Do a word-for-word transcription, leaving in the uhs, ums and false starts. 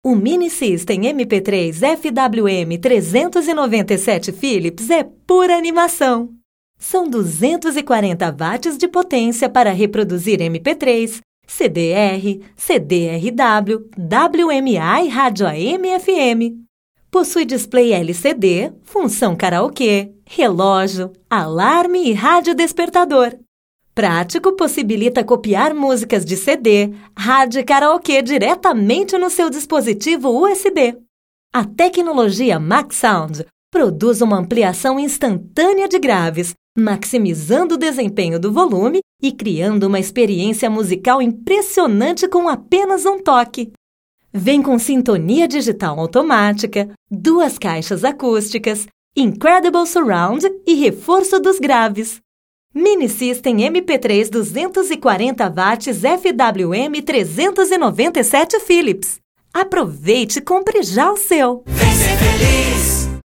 O Mini System M P três F W M trezentos e noventa e sete Philips é pura animação. São duzentos e quarenta watts de potência para reproduzir M P três, C D R, C D R W, W M A e rádio A M e F M. Possui display L C D, função karaokê, relógio, alarme e rádio despertador. Prático, possibilita copiar músicas de C D, rádio e karaokê diretamente no seu dispositivo U S B. A tecnologia Max Sound produz uma ampliação instantânea de graves, maximizando o desempenho do volume e criando uma experiência musical impressionante com apenas um toque. Vem com sintonia digital automática, duas caixas acústicas, Incredible Surround e reforço dos graves. Mini System M P três duzentos e quarenta watts F W M trezentos e noventa e sete Philips. Aproveite e compre já o seu! Vem ser feliz!